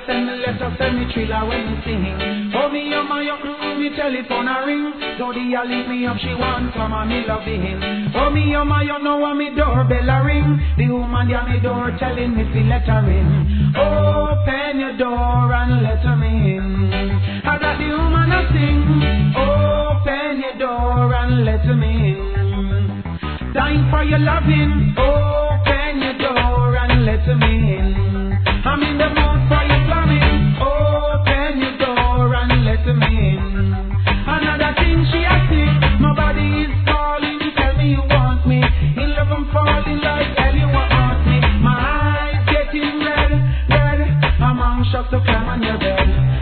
send me letter, send me thriller when me sing. Oh me oh my me telephone a ring. So the leave me up, she want some of me loving. Oh me oh my know what me doorbell a ring. The woman at me door telling me to let her in. Open your door and let her in. I got the woman a sing. Open your door and let her in. Dying for your loving. Open your door and let her in. I'm in the mood for your plumbing. Open your door and let her in. Another thing she asking, my body is calling. Tell me you want me. In love I'm falling like hell, you want me. My eyes getting red, red. I'm anxious to climb on your bed.